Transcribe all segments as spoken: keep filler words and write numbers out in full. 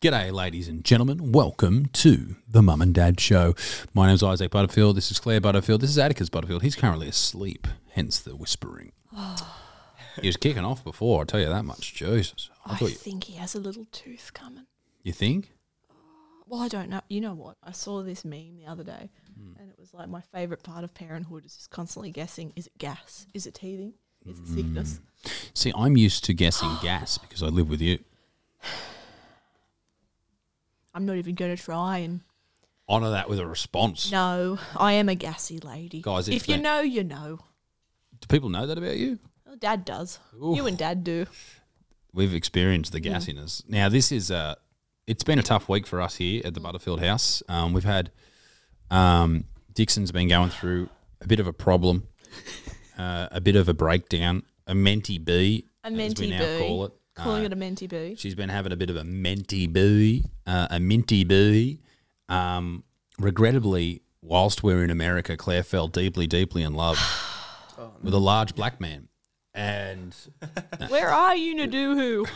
G'day, ladies and gentlemen. Welcome to the Mum and Dad Show. My name's Isaac Butterfield. This is Claire Butterfield. This is Atticus Butterfield. He's currently asleep, hence the whispering. He was kicking off before, I'll tell you that much. Jesus. I, I thought you, think he has a little tooth coming. you think? Well, I don't know. You know what? I saw this meme the other day, mm. and it was like my favourite part of parenthood is just constantly guessing, is it gas? Is it teething? Is it sickness? Mm. See, I'm used to guessing gas because I live with you. I'm not even going to try and... Honour that with a response. No, I am a gassy lady. Guys, if you been- know, you know. Do people know that about you? Well, Dad does. Ooh. You and Dad do. We've experienced the gassiness. Mm. Now, this is uh, it's been a tough week for us here at the Butterfield house. Um, we've had um, Dixon's been going through a bit of a problem, uh, a bit of a breakdown, a mentee bee, A as we mentee now bee. call it. Calling Uh, it a mentee bee. She's been having a bit of a mentee bee, uh, a minty bee. Um, regrettably, whilst we're in America, Claire fell deeply, deeply in love oh, no. with a large black man. And where are you, Naduhu?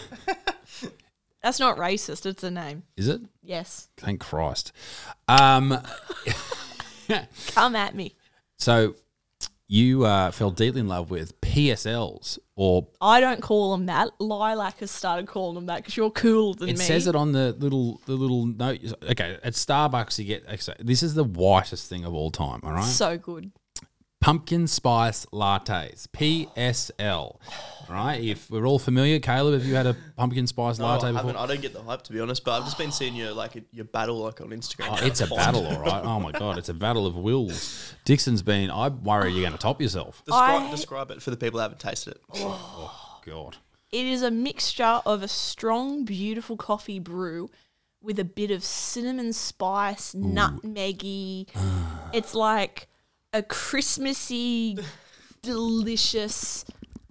That's not racist. It's a name. Is it? Yes. Thank Christ. Um, Come at me. so you uh, fell deeply in love with P S Ls, or I don't call them that. Lilac has started calling them that because you're cooler than it me. says it on the little the little note. Okay, at Starbucks you get. Okay, this is the whitest thing of all time. All right. So good. Pumpkin spice lattes, P S L, right? If we're all familiar, Caleb, have you had a pumpkin spice No, latte I before? haven't. I don't get the hype, to be honest, but I've just been seeing your like your battle like on Instagram. Oh, it's a battle, all right. Oh my god, it's a battle of wills. Dixon's been. I worry you're going to top yourself. Describe, I- describe it for the people that haven't tasted it. Oh god. It is a mixture of a strong, beautiful coffee brew with a bit of cinnamon spice, nutmeggy. It's like a Christmassy, delicious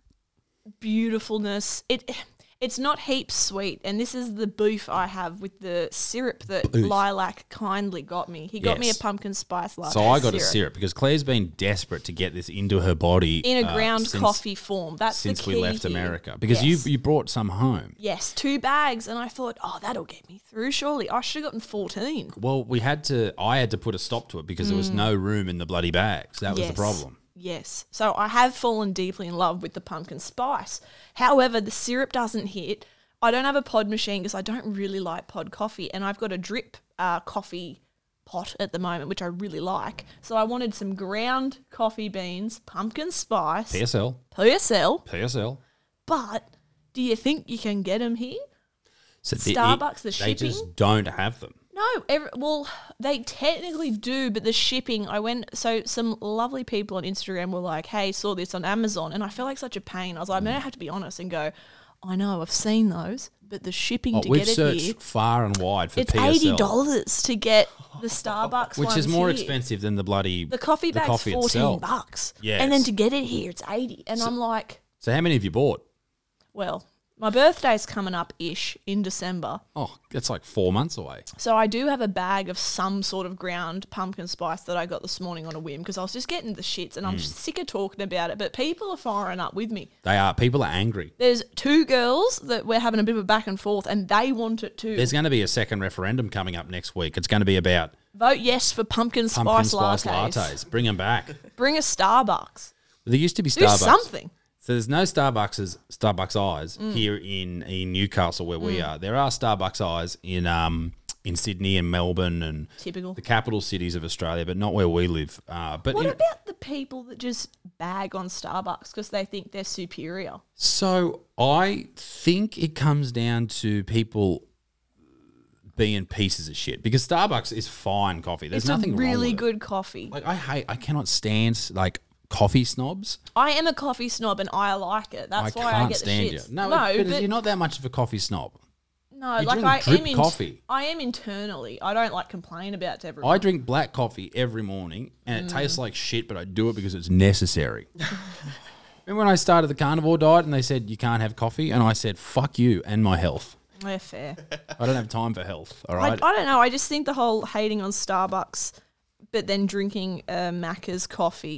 beautifulness. It it's not heaps sweet, and this is the beef I have with the syrup that Beef. Lilac kindly got me. He got me a Yes. pumpkin spice latte. So I got a syrup because Claire's been desperate to get this into her body in a uh, ground since, coffee form. That's since the key we left here. America because Yes. you you brought some home. Yes, two bags, and I thought, oh, that'll get me through. Surely I should have gotten fourteen. Well, we had to. I had to put a stop to it because there was no room in the bloody bags. That was the Yes. problem. Yes. So I have fallen deeply in love with the pumpkin spice. However, the syrup doesn't hit. I don't have a pod machine because I don't really like pod coffee, and I've got a drip uh, coffee pot at the moment, which I really like. So I wanted some ground coffee beans, pumpkin spice, P S L, P S L. P S L. But do you think you can get them here? So the- Starbucks, the they shipping? just don't have them. No, every, well, they technically do, but the shipping, I went, so some lovely people on Instagram were like, hey, saw this on Amazon, and I felt like such a pain. I was like, I'm going to have to be honest and go, I know, I've seen those, but the shipping Oh, to we've get it searched here, far and wide for it's P S L, eighty dollars to get the Starbucks which ones is more here. expensive than the bloody The coffee bag's coffee fourteen itself. bucks. Yes. And then to get it here, it's eighty. And I'm like, So how many have you bought? well, my birthday's coming up-ish in December. Oh, that's like four months away. So I do have a bag of some sort of ground pumpkin spice that I got this morning on a whim because I was just getting the shits and I'm Mm. just sick of talking about it. But people are firing up with me. They are. People are angry. There's two girls that we're having a bit of a back and forth and they want it too. There going to be a second referendum coming up next week. It's going to be about Vote yes for pumpkin, pumpkin spice, spice lattes. lattes. Bring them back. Bring a Starbucks. There used to be Do Starbucks. something. So there's no Starbucks Starbucks Eyes Mm. here in, in Newcastle where we are. There are Starbucks Eyes in um in Sydney and Melbourne and Typical. the capital cities of Australia, but not where we live. Uh, but What in- about the people that just bag on Starbucks because they think they're superior? so I think it comes down to people being pieces of shit because Starbucks is fine coffee. There's It's nothing a really wrong with good coffee. It. Like I hate, I cannot stand like coffee snobs. I am a coffee snob and I like it. That's I why can't I get the stand shits. you. No, no but, but you're not that much of a coffee snob. No, You like drink I drip am in, coffee. I am internally. I don't like complain about it to everyone. I drink black coffee every morning and it Mm. tastes like shit, but I do it because it's necessary. Remember when I started the carnivore diet and they said you can't have coffee? And I said, fuck you and my health. Yeah, fair. I don't have time for health, all I, right? I don't know. I just think the whole hating on Starbucks, but then drinking uh, Macca's coffee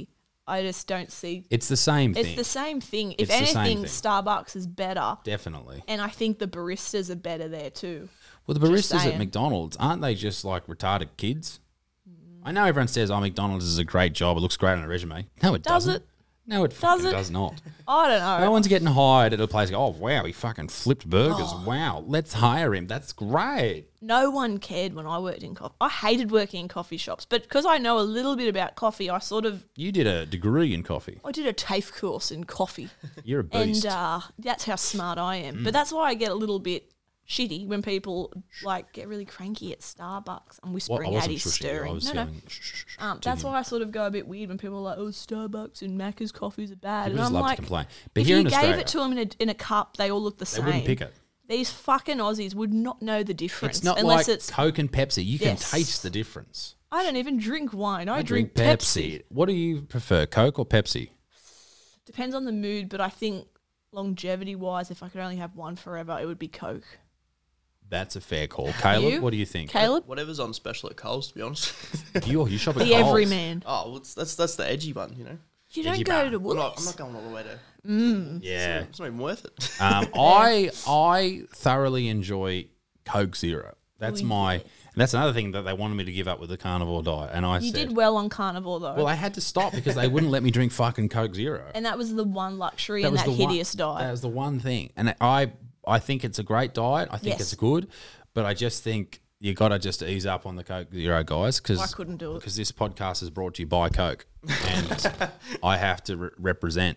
I just don't see. It's the same thing. It's the same thing. If It's the same anything, thing. Starbucks is better. Definitely. And I think the baristas are better there too. Well, the Just baristas at saying. McDonald's, aren't they just like retarded kids? I know everyone says, oh, McDonald's is a great job. It looks great on a resume. No, it Does doesn't. it? No, it Does fucking it? does not. I don't know. No one's getting hired at a place. Oh, wow, he fucking flipped burgers. Oh. Wow, let's hire him. That's great. No one cared when I worked in coffee. I hated working in coffee shops, but because I know a little bit about coffee, I sort of You did a degree in coffee. I did a TAFE course in coffee, You're a beast. and uh, that's how smart I am. Mm. But that's why I get a little bit shitty when people like get really cranky at Starbucks. I'm What- I whispering, wasn't Addie's shushing you. I stirring. was No, no. yelling shh, shh, shh, Um, to that's him. why I sort of go a bit weird when people are like, "Oh, Starbucks and Macca's coffees are bad." People and just I'm love to like, complain. But if here you in gave Australia, it to them in a in a cup, they all look the they same. wouldn't pick it. These fucking Aussies would not know the difference It's not unless like it's. Coke and Pepsi. You can Yes. taste the difference. I don't even drink wine. I, I drink, drink Pepsi. Pepsi. What do you prefer, Coke or Pepsi? Depends on the mood, but I think longevity wise, if I could only have one forever, it would be Coke. That's a fair call. Caleb, You? what do you think? Caleb, Whatever's on special at Coles, to be honest. You, you shop at the Coles. everyman. oh, well, it's, that's that's the edgy one, you know. You don't Edgy go bar. to I'm Woolies. not, I'm not going all the way to. Yeah. It's not even worth it. Um, I I thoroughly enjoy Coke Zero. That's Oh, my. yeah. And that's another thing that they wanted me to give up with the carnivore diet, and I You said, did well on carnivore though, well, I had to stop because they wouldn't let me drink fucking Coke Zero. and that was the one luxury in that the hideous one, diet. That was the one thing, and I I think it's a great diet. I think Yes. it's good, but I just think you got to just ease up on the Coke Zero, guys, because I couldn't do it. because this podcast is brought to you by Coke, and I have to re- represent.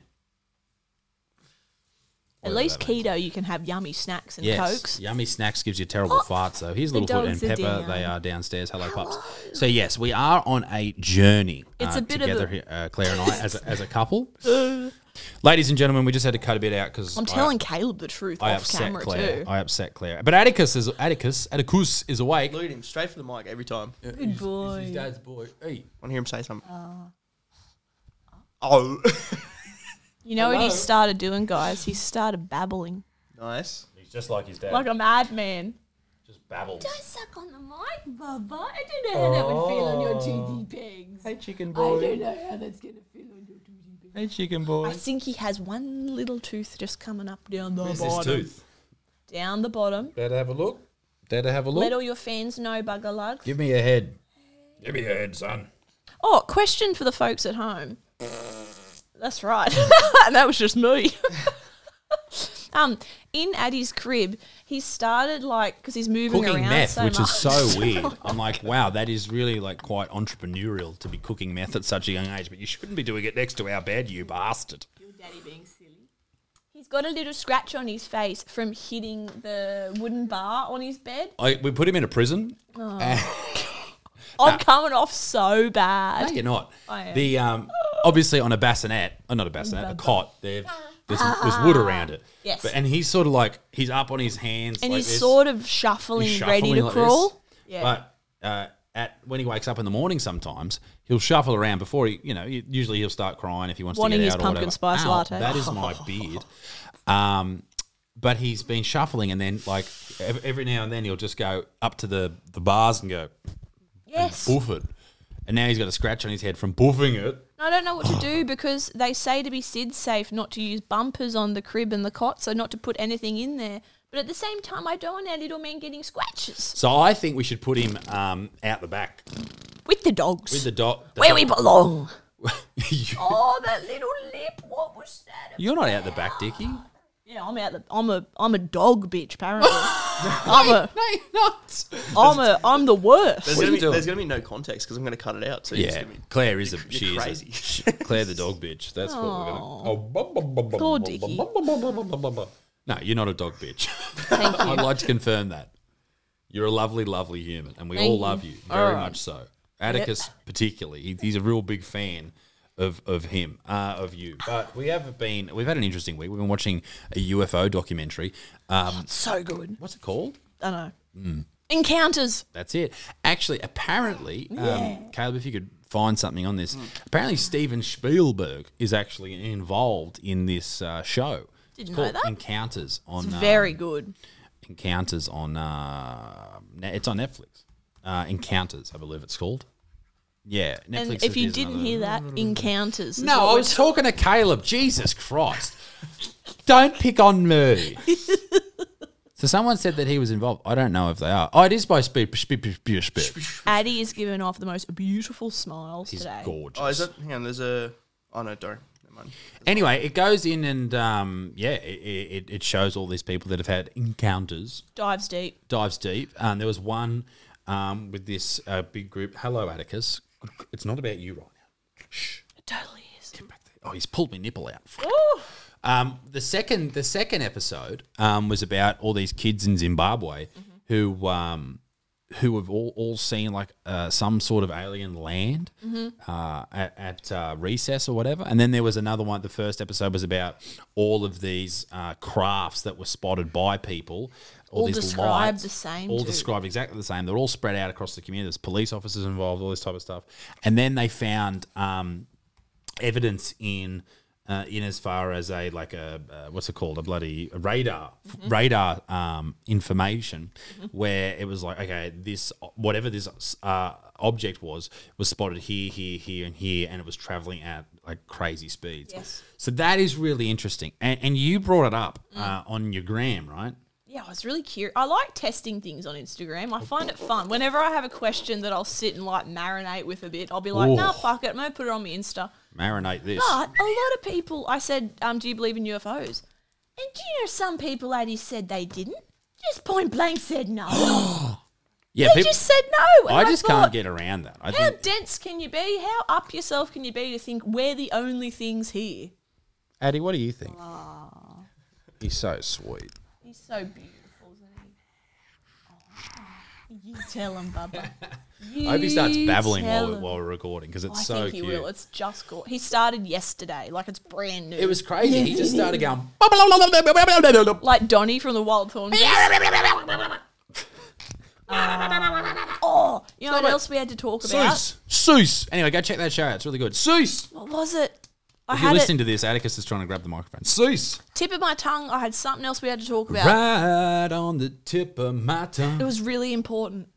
At whatever least that means. keto, you can have yummy snacks and Yes, cokes. Yummy Snacks gives you terrible farts. So here's the Littlefoot and dogs are Pepper. down. They are downstairs. Hello, pups. So yes, we are on a journey. It's uh, a bit of together a- here, uh, Claire and I, as a, as a couple. Ladies and gentlemen, we just had to cut a bit out because I'm telling Caleb the truth I off upset camera Claire. too. I upset Claire. But Atticus is Atticus. Atticus is awake. Look at him straight for the mic every time. Good boy. His dad's boy. Hey. Want to hear him say something? Oh, You know what he Hello? started doing, guys? He started babbling nice. He's just like his dad. like a madman. just babbles. Don't suck on the mic, Bubba. I don't know how that would feel on your toothy pegs. Hey, chicken I boy. don't know how that's gonna feel on your toothy pegs. Hey, chicken boy. I think he has one little tooth just coming up down the Where's his bottom. tooth? Down the bottom. Dare to have a look? Dare to have a look? Let all your fans know, Bugger Lugs. Give me your head. Give me your head, son. Oh, question for the folks at home. That's right. That was just me. um, in Addie's crib, he started like because he's moving Cooking around meth, so which much. is so weird. I'm like, wow, that is really like quite entrepreneurial to be cooking meth at such a young age, but you shouldn't be doing it next to our bed, you bastard. Your daddy being silly. He's got a little scratch on his face from hitting the wooden bar on his bed. I, we put him in a prison. and- I'm coming off so no, bad. you're not. I am. The um, obviously on a bassinet, oh, not a bassinet, a cot. There, there's, there's wood around it. Yes. But, and he's sort of like he's up on his hands, And like he's this. sort of shuffling, He's ready shuffling to like crawl. this. Yeah. But uh, at when he wakes up in the morning, sometimes he'll shuffle around before he, you know, he- usually he'll start crying if he wants Wanting to get his out or pumpkin whatever. spice Ow, latte. That is my beard. Um, but he's been shuffling, and then like ev- every now and then he'll just go up to the the bars and go yes. boof it. And now he's got a scratch on his head from boofing it. I don't know what to do because they say to be S I D safe not to use bumpers on the crib and the cot, so not to put anything in there. But at the same time, I don't want our little man getting scratches So I think we should put him um, out the back with the dogs. with the dog. Where we belong. You- Oh, that little lip. What was that? You're not out the back, Dickie. Yeah, I'm out. The, I'm a. I'm a dog bitch. Apparently, I'm a. No, you're not. I'm a. I'm the worst. There's What are gonna, you be, doing? there's gonna be no context because I'm gonna cut it out. So you're just Yeah, gonna be, Claire is a you're she crazy. is a, Claire the dog bitch. That's what we're gonna. Oh, bum, bum, bum, bum, Poor bum, Dickie. bum, bum, bum, bum, bum, bum, bum. No, you're not a dog bitch. Thank I'd you. like to confirm that. You're a lovely, lovely human, and we Thank all you. love you All very right. much so. Atticus, particularly, he, he's a real big fan of of him, uh, of you. But we have been, we've had an interesting week. We've been watching a U F O documentary. Um, So good. what's it called? I know. Hmm. Encounters. That's it. Actually, apparently, um, Caleb, if you could find something on this, apparently Steven Spielberg is actually involved in this uh, show. Didn't It's know called that. Encounters on It's uh, very good. Encounters on uh, Ne- it's on Netflix. Uh, Encounters, I believe it's called. Yeah, Netflix. And if you is didn't another- hear that, Encounters. is No, what I we're was talking to Caleb. Jesus Christ. Don't pick on me. So someone said that he was involved. I don't know if they are. Oh, it is by Speed. Addy is giving off the most beautiful smiles He's today. gorgeous. Oh, is it? Hang on, there's a. Oh no, don't. Never mind. Anyway, it goes in and um, yeah, it, it, it shows all these people that have had encounters, Dives deep. dives deep. Um, there was one um, with this uh, big group. Hello, Atticus. It's not about you right now. Shh. It totally is. Get back there. Oh, he's pulled my nipple out. Fuck. Ooh. Um, the second the second episode um, was about all these kids in Zimbabwe mm-hmm. who um, who have all, all seen like uh, some sort of alien land mm-hmm. uh, at, at uh, recess or whatever. And then there was another one. The first episode was about all of these uh, crafts that were spotted by people. All, All these described lights, the same, All too. described exactly the same. They're all spread out across the community. There's police officers involved, all this type of stuff. And then they found um, evidence in uh, in as far as a like a uh, what's it called a bloody radar mm-hmm. radar um, information mm-hmm. where it was like, okay, this whatever this uh, object was was spotted here, here, here, and here, and it was traveling at like crazy speeds. Yes. So that is really interesting. And, and you brought it up mm. uh, on your gram, right? Yeah, I was really curious. I like testing things on Instagram. I find it fun. Whenever I have a question that I'll sit and like marinate with a bit, I'll be like, Ooh. nah, fuck it. I'm going to put it on my Insta. Marinate this. But a lot of people, I said, um, do you believe in U F Os? And do you know some people, Addy, said they didn't? Just point blank said no. Yeah, they people, just said no. And I just thought, can't get around that. I how think dense can you be? How up yourself can you be to think we're the only things here? Addy, what do you think? He's so sweet. He's so beautiful, isn't he? Oh, you tell him, Bubba. You I hope he starts babbling while, tell we, him. while we're recording because it's I so think he cute. will. It's just gorgeous. He started yesterday, like it's brand new. It was crazy. He just started going. like Donnie from the Wild Thornberrys. uh, oh, you know what else we had to talk about? Seuss. Seuss. Anyway, go check that show out. It's really good. Seuss. What was it? I If you're had listening it to this, Atticus is trying to grab the microphone. Seuss. tip of my tongue. I had something else we had to talk about. Right on the tip of my tongue. It was really important.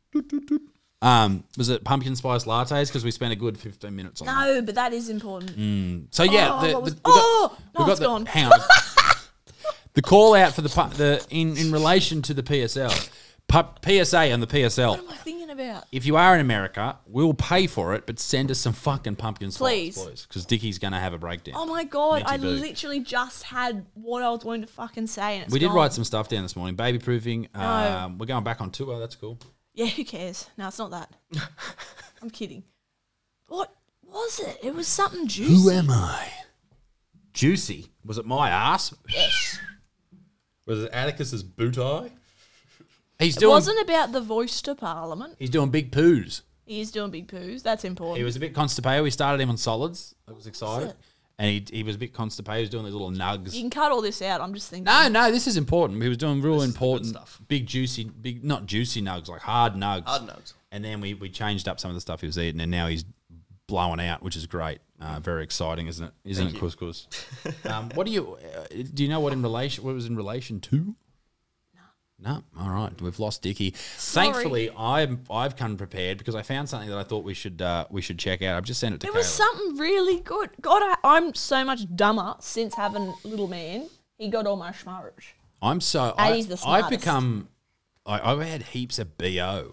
Um, was it pumpkin spice lattes? Because we spent a good fifteen minutes on that. No, but that is important. So yeah, Oh, the, what was- the, we got- oh, we no, got it's the, gone. Hang on. The call out for the pu- the in, in relation to the P S L, Pu- P S A and the P S L. What am I thinking about? If you are in America, we'll pay for it, but send us some fucking pumpkin spice, Please. please, because Dickie's going to have a breakdown. Oh my god! Minty I Boo. literally just had what I was going to fucking say, and it's we did gone. write some stuff down this morning. Baby proofing. Um, we're going back on tour. That's cool. Yeah, who cares? No, it's not that. I'm kidding. What was it? It was something juicy. am I? Juicy. Was it my ass? Yes. Was it Atticus's boot eye? He's It doing. wasn't about the voice to Parliament. He's doing big poos. He is doing big poos. That's important. He was a bit constipated. We started him on solids. I was excited. it? And he, he was a bit constipated. He was doing these little nugs. You can cut all this out. I'm just thinking. No, no, this is important. He was doing real This is the good important stuff. big juicy, big not juicy nugs, like hard nugs. Hard nugs. And then we, we changed up some of the stuff he was eating, and now he's blowing out, which is great. Uh, very exciting, isn't it? Isn't Thank it, Couscous? um, what do you uh, do? You know what in relation? What it was in relation to? No. All right. We've lost Dickie. Sorry. Thankfully, I'm I've come prepared because I found something that I thought we should uh, we should check out. I've just sent it to It was Kayla. something really good. God, I, I'm so much dumber since having little man. He got all my schmarge. I'm so I, Addie's the I've smartest. become I, I've had heaps of B O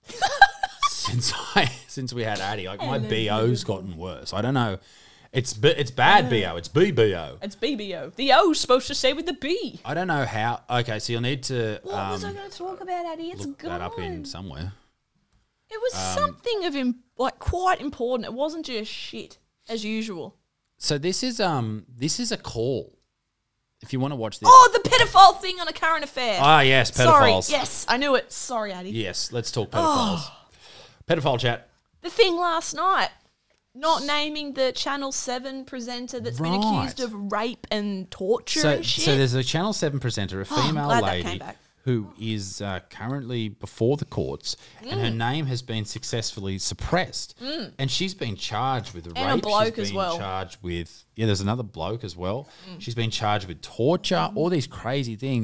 since I since we had Addie. Like my Hello, B O's gotten worse. I don't know. It's b- it's bad B O. It's B B O. It's B B O. The O's supposed to stay with the B. I don't know how. Okay, so you'll need to What was I um, going to talk about, Addie? It's look gone. that up in somewhere. It was something of Im- like quite important. It wasn't just shit as usual. So this is um this is a call. If you want to watch this. Oh, the pedophile thing on A Current Affair. Ah, yes, Sorry. pedophiles. Yes, I knew it. Sorry, Addie. Yes, let's talk pedophiles. Pedophile chat. The thing last night, not naming the Channel seven presenter that's been Right. accused of rape and torture So, and shit. so there's a Channel seven presenter, a female glad that lady came back. who is uh, currently before the courts, and Mm. her name has been successfully suppressed, and she's been charged with rape. a bloke she's as been well. charged with yeah. There's another bloke as well. She's been charged with torture, all these crazy things,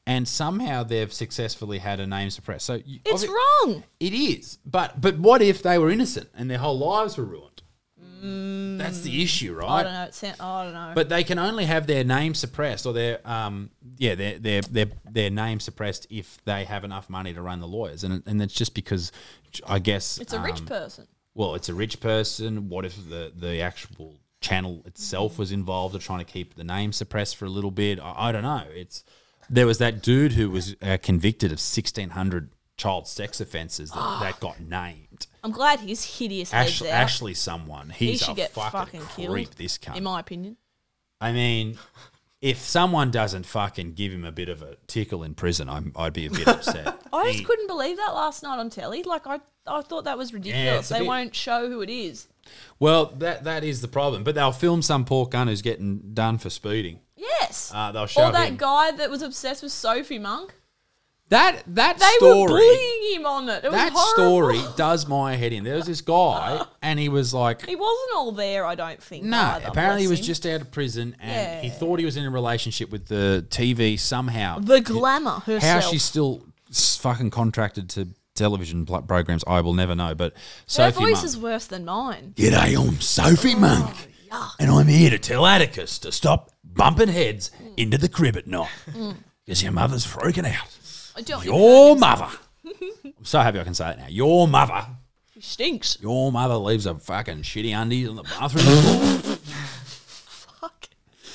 and somehow they've successfully had a name suppressed. So you, It's obvi- wrong. It is, but but what if they were innocent and their whole lives were ruined? Mm, That's the issue, right? I don't know. It sound, I don't know. But they can only have their name suppressed, or their um yeah their their their their name suppressed if they have enough money to run the lawyers, and and it's just because I guess it's a rich um, person. Well, it's a rich person. What if the the actual channel itself was involved, or trying to keep the name suppressed for a little bit? I, I don't know. It's there was that dude who was uh, convicted of sixteen hundred child sex offences that, that got named. I'm glad his hideous Ash, head's out. Ashley, someone he's he should a get fucking, fucking creep. killed, This cunt. in my opinion. I mean, if someone doesn't fucking give him a bit of a tickle in prison, I'm, I'd be a bit upset. I just He- couldn't believe that last night on telly. Like I, I thought that was ridiculous. it's a they bit- won't show who it is. Well, that that is the problem. But they'll film some poor gun who's getting done for speeding. Yes. Uh, they'll show or that him. guy that was obsessed with Sophie Monk. That that They story. were bullying him on it. It That was horrible. story does my head in. There was this guy, and he was like, He wasn't all there, I don't think. no. either, Apparently, he bless was him. just out of prison, and he Yeah. thought he was in a relationship with the T V somehow. the glamour How herself. she's still s- fucking contracted to television pl- programs, I will never know. But Her Sophie voice Monk. is worse than mine. G'day, I'm Sophie Monk, and I'm here to tell Atticus to stop bumping heads into the crib at night because your mother's freaking out. I don't Your mother. I'm so happy I can say it now. Your mother. He stinks. Your mother leaves a fucking shitty undies in the bathroom. Fuck.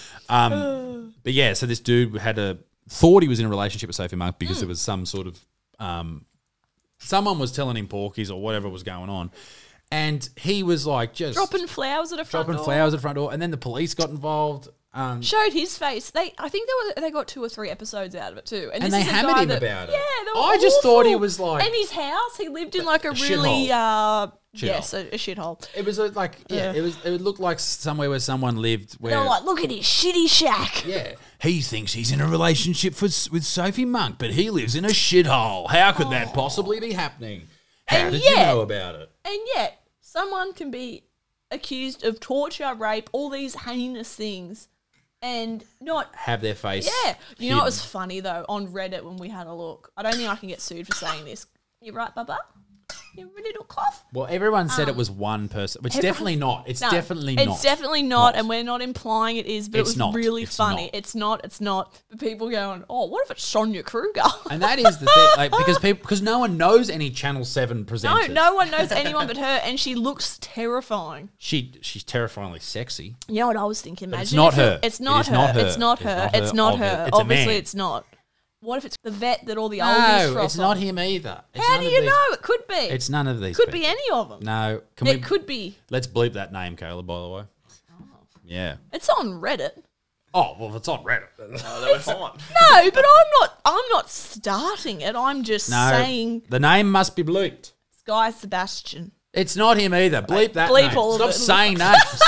um, but yeah, so this dude had a thought he was in a relationship with Sophie Monk because there was some sort of um, someone was telling him porkies or whatever was going on, and he was like just Dropping flowers at a front dropping door. flowers at the front door, and then the police got involved. Um, Showed his face. They, I think they were. They got two or three episodes out of it too. And this they is a hammered guy him that- about it. Yeah, they were I just thought he awful. was like- And his house, he lived in like a a really, uh, yes, Shithole. a, a shithole. it was uh, like yeah, Yeah. it was. It looked like somewhere where someone lived. Where They were like, look at his shitty shack. yeah, he thinks he's in a relationship for, with Sophie Monk, but he lives in a shithole. How could that possibly be happening? How And did you yet- know about it? And yet, someone can be accused of torture, rape, all these heinous things, and not. Have their face. Yeah, you know what hidden. was funny though on Reddit when we had a look. I don't think I can get sued for saying this. You right, Bubba? You little cough. Well, everyone said it was one person. It's everyone- definitely not. It's No, definitely it's not. definitely not, and we're not implying it is, but It's it was not. really It's funny. not. It's not. It's not. But people going, oh, what if it's Sonia Kruger? And that is the thing, like, because people, because no one knows any Channel Seven no, presenters. no one knows anyone but her, and she looks terrifying. She she's terrifyingly sexy. You know what I was thinking? Imagine it's not if it- her. It's It not is her. not her. It's not It's her. not It's her. not Obvi- her. it's a Obviously, man. it's not. What if it's the vet that all the oldies No, froth it's not on? him either. It's How none do of you these- know? It could be. It's none of these. could people. be any of them. No, can It we? could be. Let's bleep that name, Kayla. By the way. Yeah. It's on Reddit. Oh well, it's on Reddit. Oh, they were fine. No, but I'm not. I'm not starting it. I'm just No, saying, the name must be bleeped. Guy Sebastian. It's not him either. Bleep that bleep name. all of Stop it. saying names.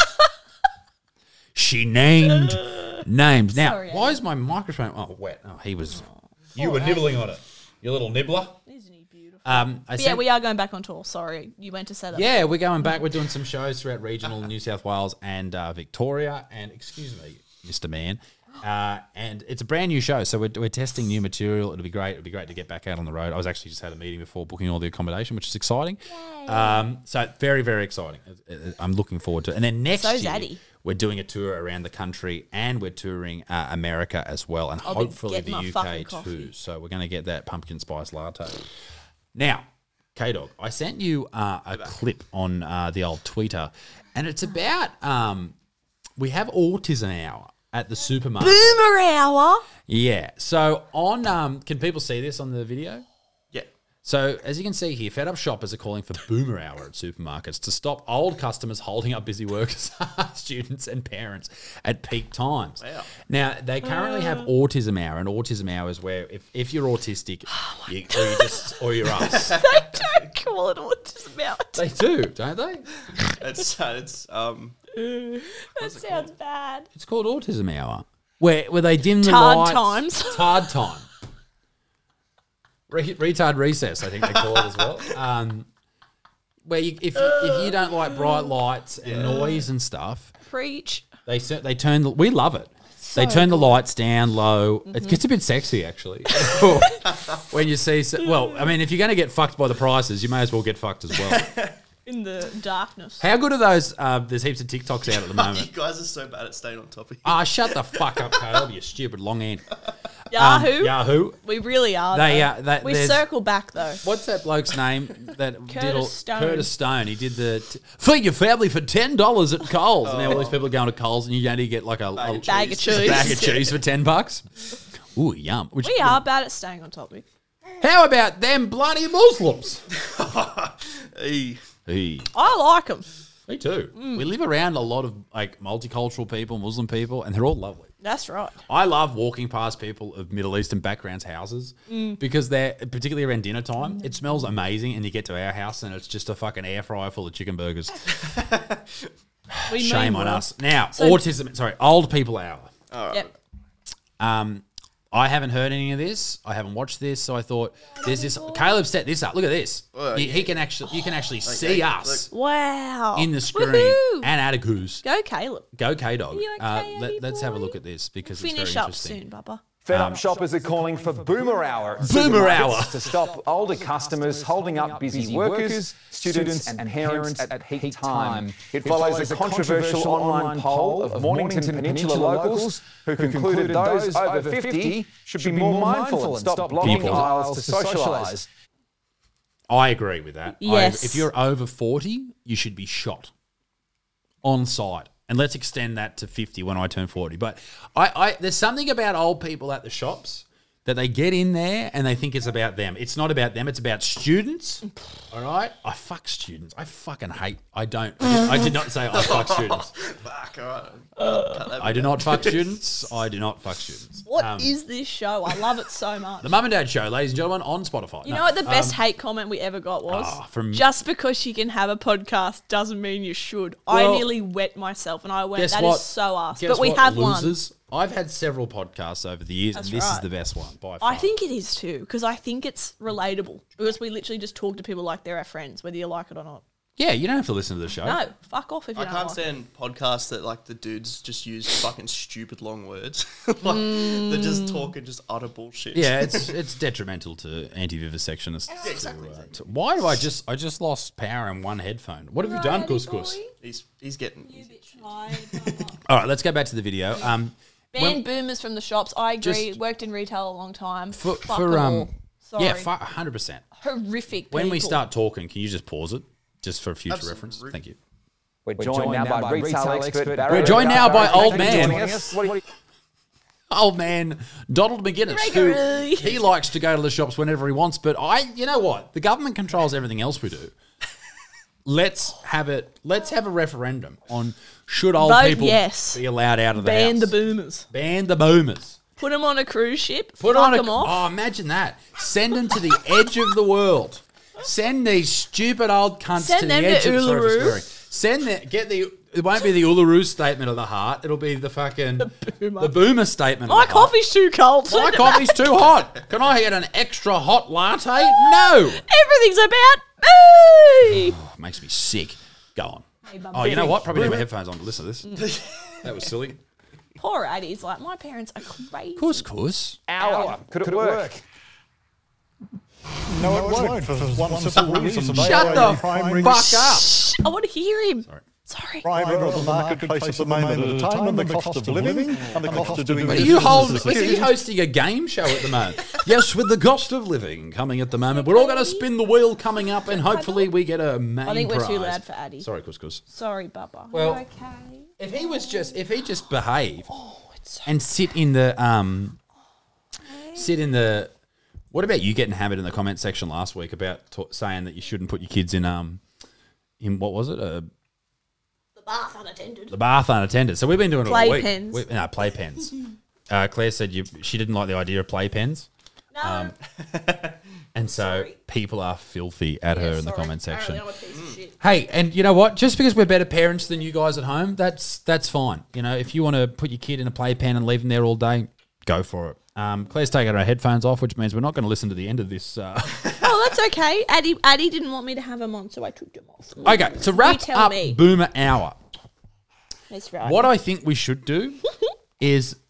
She named names. Now, Sorry, why is my microphone oh wet? Oh, he was. You were nibbling on it. You little nibbler. Isn't he beautiful? Um, I But yeah, sent- we are going back on tour. Sorry, you went to set up. Yeah, we're going back. We're doing some shows throughout regional New South Wales and uh, Victoria. And excuse me, Mister Man. Uh, and it's a brand new show, so we're, we're testing new material. It'll be great. It'll be great to get back out on the road. I was actually just had a meeting before booking all the accommodation, which is exciting. Um, so very, very exciting. Uh, uh, I'm looking forward to it. And then next So's year, Addy. we're doing a tour around the country, and we're touring uh, America as well, and I'll be hopefully getting the my U K fucking too. coffee. So we're going to get that pumpkin spice latte. Now, K-Dog, I sent you uh, a clip on uh, the old Twitter, and it's about um, we have autism hour at the supermarket. Boomer hour. Yeah. So on, um, can people see this on the video? Yeah. So as you can see here, fed up shoppers are calling for boomer hour at supermarkets to stop old customers holding up busy workers, students and parents at peak times. Wow. Now, they currently have autism hour, and autism hour is where if, if you're autistic, you, or you just or you're us. They don't call it autism out. They do, don't they? It's uh, it's um That sounds bad. It's called autism hour. Where where they dim the Tard lights. times. Tard time. Re- retard recess, I think they call it as well. Um, where you, if you, if you don't like bright lights and noise and stuff, Preach. they cer- they turn. The, we love it. So they turn the good. lights down low. Mm-hmm. It gets a bit sexy, actually. When you see, so, well, I mean, if you're going to get fucked by the prices, you may as well get fucked as well. in the darkness. How good are those? Uh, there's heaps of TikToks out at the You moment. guys are so bad at staying on topic. Ah, shut the fuck up, Caleb, you stupid long end. Yahoo. Um, Yahoo. We really are. They, though. uh, that- we there's- circle back though. What's that bloke's name? That Curtis did all, Stone. Curtis Stone. He did the t- feed your family for ten dollars at Coles, and now all these people are going to Coles, and you only get like a, a, Bag of Bag of cheese. cheese. bag of cheese for ten bucks. Ooh, yum! Which, We are bad at staying on topic. How about them bloody Muslims? Hey. Hey, I like them. me too. Mm. We live around a lot of like multicultural people, Muslim people, and they're all lovely. That's right. I love walking past people of Middle Eastern backgrounds' houses Mm. because they're particularly around dinner time. It smells amazing, and you get to our house and it's just a fucking air fryer full of chicken burgers. We Shame mean on well. us. Now, So- autism. Sorry, old people hour. Yep. Um, I haven't heard any of this. I haven't watched this, so I thought there's this. Caleb set this up. Look at this. Oh, he, yeah. he can actually, you can actually see us Wow. in the screen. Woohoo. And Atticus. Go Caleb. Go K Dog. You okay, uh, Eddie let, let's have a boy? look at this because Finish it's very up interesting. soon, Bubba. Fed up shoppers are calling for Boomer Hour. at Boomer supermarkets Hour. to stop older customers holding up busy workers, students, and parents at peak time. It follows a controversial online poll of Mornington Peninsula locals who concluded those over fifty should be more mindful and stop blocking People. aisles to socialise. I agree with that. I- Yes. if you're over forty, you should be shot on site. And let's extend that to fifty when I turn forty. But I, I there's something about old people at the shops that they get in there and they think it's about them. It's not about them. It's about students. All right? I fuck students. I fucking hate. I don't. I did, I did not say I fuck students. Fuck, all right. Cut that I do not fuck students. I do not fuck students. What is this show? I love it so much. The Mum and Dad Show, ladies and gentlemen, on Spotify. You know what the best hate comment we ever got was? ah, from- Just because you can have a podcast doesn't mean you should. I Well, nearly wet myself and I went, Guess that is what? so us. Guess But we what, have one. losers? I've had several podcasts over the years, That's and this is right. the best one by far. I think it is too, because I think it's relatable. Because we literally just talk to people like they're our friends, whether you like it or not. Yeah, you don't have to listen to the show. No, fuck off if you I don't can't like it. stand podcasts that like the dudes just use fucking stupid long words. like they just talk and just utter bullshit. Yeah, it's it's detrimental to anti-vivisectionists. Yeah, exactly. to, uh, to- why do I just I just lost power in one headphone? What have you done, Couscous? He's he's getting All right, let's go back to the video. Um, Ban when- boomers from the shops. I agree. Just- Worked in retail a long time. for Fuck for them um, all. Sorry. yeah, one hundred percent. Horrific. When we people. start talking, can you just pause it, just for future Absolutely. reference? Thank you. We're joined now by retail expert Barry. We're joined now by Barry, old thank you for man. joining us. What do you- Old man Donald McGuinness, who Gregory. he likes to go to the shops whenever he wants, but I, you know what? The government controls everything else we do. Let's have it. Let's have a referendum on should old Vote people yes. be allowed out of the ban house. the boomers. Ban the boomers. Put them on a cruise ship. Put fuck on a. them off. Oh, imagine that. Send them to the edge of the world. Send these stupid old cunts Send to them the to edge of sorry for Uluru. swearing. Send them. Get the. It won't be the Uluru statement of the heart. It'll be the fucking the boomer. boomer, statement. My of the heart. coffee's too cold. My Send it coffee's too hot. Can I get an extra hot latte? No. back. Everything's about me. Makes me sick. Go on. Bum. Oh, you know what? Probably need my headphones on to listen to this. That was silly. Poor Addie's like, my parents are crazy. Couscous. Hour. Could it work? No, it won't, for one simple reason. They Shut are the a primary fuck up. I want to hear him. Sorry. Sorry. driver of the marketplace at the moment. Entertainment, the cost of living, and the cost of doing Are business. you hold, as is a he citizen. hosting a game show at the moment? Yes, with the cost of living coming at the moment. We're all going to spin the wheel coming up and hopefully we get a main I think we're too prize. loud for Addie. Sorry, Couscous. Sorry, Bubba. Well- You okay? If he was just, if he just behaved Oh, it's so and sit in the, um, sit in the, what about you getting hammered in the comment section last week about t- saying that you shouldn't put your kids in, um, in what was it? Uh, the bath unattended. the bath unattended. So we've been doing it all week. Playpens. We, no, playpens. uh, Claire said you, she didn't like the idea of playpens. No. Um, And so Sorry. people are filthy at her in the Sorry. comment section. Apparently I'm a piece of shit. Hey, and you know what? Just because we're better parents than you guys at home, that's that's fine. You know, if you want to put your kid in a playpen and leave them there all day, go for it. Um, Claire's taking her headphones off, which means we're not going to listen to the end of this. Uh... Oh, that's okay. Addie, Addie didn't want me to have them on, so I took them off. okay, to wrap tell up me. Boomer Hour, That's right. what I think we should do is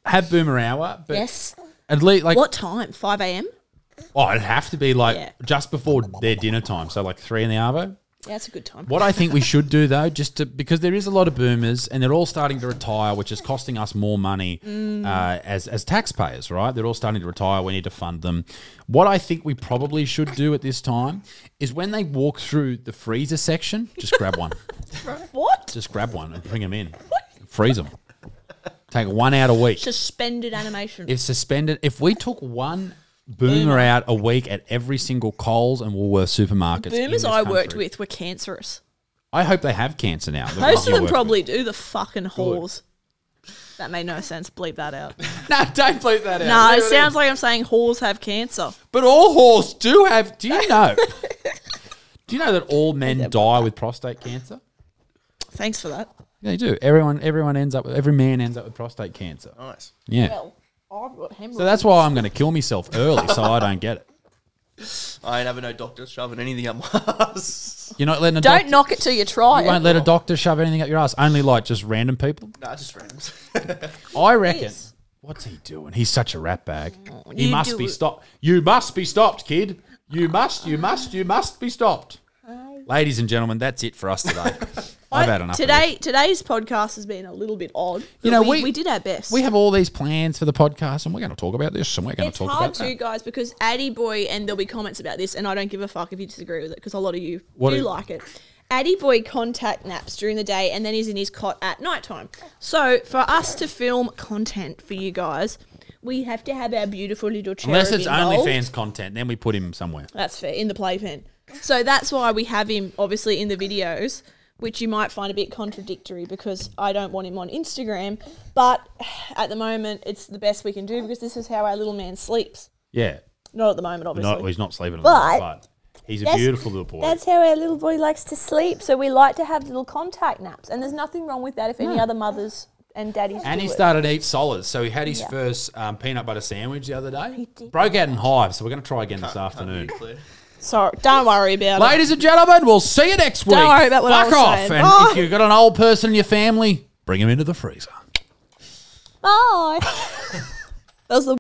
have boomer hour, but Yes. at least like What time? five a.m.? oh, it'd have to be like Yeah. just before their dinner time, so like three in the arvo. Yeah, that's a good time. What I think we should do though, just to because there is a lot of boomers and they're all starting to retire, which is costing us more money Mm. uh, as as taxpayers, right? They're all starting to retire. We need to fund them. What I think we probably should do at this time is when they walk through the freezer section, just grab one, What? just grab one and bring them in, freeze them. Take one out a week. Suspended animation. If suspended, if we took one boomer out a week at every single Coles and Woolworths supermarkets, in Boomers this I worked country- with were cancerous. I hope they have cancer now. the Most ones of you them work probably do. The fucking whores. That made no sense. Bleep that out. with. No, don't bleep that out. No, Leave it in. sounds like I'm saying whores have cancer. But all whores do have. Do you know? do you know that all men die with prostate cancer? Thanks for that. Yeah, they do. Everyone, everyone ends up. Every man ends up with prostate cancer. Nice. Yeah. Well, I've got hemorrhoids. So that's why I'm going to kill myself early, so I don't get it. I ain't having no doctor shoving anything up my ass. You're not letting a Don't doctor. knock it till you try You it. won't let a doctor shove anything up your ass. Only like just random people. Nah, just friends. I reckon. Yes. What's he doing? He's such a rat bag. he you must do be it. stopped. You must be stopped, kid. You must. You must. You must be stopped. Ladies and gentlemen, that's it for us today. I've had enough. Today, Of this. today's podcast has been a little bit odd. You but know, we, we- we did our best. We have all these plans for the podcast, and we're going to talk about this, and we're going It's to talk hard about to, that. guys, because Addy Boy, and there'll be comments about this, and I don't give a fuck if you disagree with it, because a lot of you What do is- like it. Addy Boy contact naps during the day, and then he's in his cot at night time. So for us to film content for you guys, we have to have our beautiful little cherub Unless it's involved. OnlyFans content, then we put him somewhere. That's fair, in the playpen. So that's why we have him, obviously, in the videos, which you might find a bit contradictory because I don't want him on Instagram. But at the moment, it's the best we can do because this is how our little man sleeps. Yeah. Not at the moment, obviously. Not, he's not sleeping. But- But he's a That's- beautiful little boy. That's how our little boy likes to sleep. So we like to have little contact naps. And there's nothing wrong with that if any other mothers and daddies And do he it. started to eat solids. So he had his Yeah. first um, peanut butter sandwich the other day. He did. Broke out in hives, so we're going to try again this afternoon. Clear. Sorry, don't worry about it. Ladies and gentlemen, we'll see you next week. Don't worry about what I Fuck was off. saying. And Bye. if you've got an old person in your family, bring him into the freezer. Bye. That was the